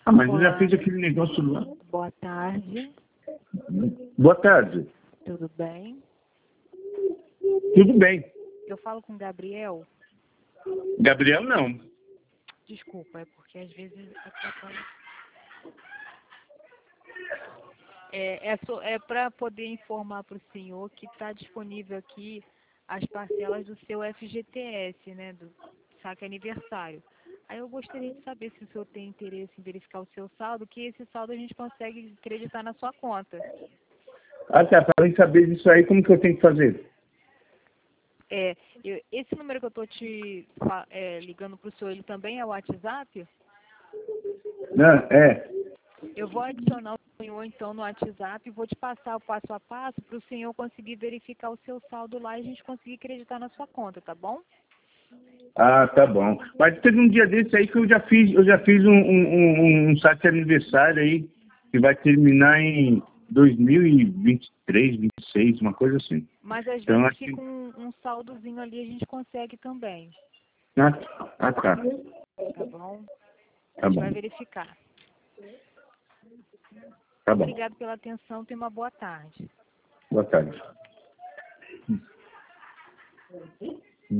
Ah, mas eu Olá. já fiz aquele negócio lá. Boa tarde. Boa tarde. Tudo bem? Tudo bem. Eu falo com o Gabriel? Gabriel, não. Desculpa, é porque às vezes atrapalha. É para poder informar para o senhor que está disponível aqui as parcelas do seu FGTS, né, do saque aniversário. Aí eu gostaria de saber se o senhor tem interesse em verificar o seu saldo, que esse saldo a gente consegue acreditar na sua conta. Ah, tá. Para saber disso aí, como que eu tenho que fazer? Esse número que eu estou ligando para o senhor, ele também é o WhatsApp? Não, é. Eu vou adicionar o senhor, então, no WhatsApp e vou te passar o passo a passo para o senhor conseguir verificar o seu saldo lá e a gente conseguir acreditar na sua conta, tá bom? Ah, tá bom. Mas teve um dia desse aí que eu já fiz um saque aniversário aí, que vai terminar em 2023, 26, uma coisa assim. Mas às Então, vezes acho que... fica um saldozinho ali, a gente consegue também, Ah, tá. tá bom? A Tá gente bom. vai verificar. Tá bom. Obrigado pela atenção, tenha uma boa tarde. Boa tarde.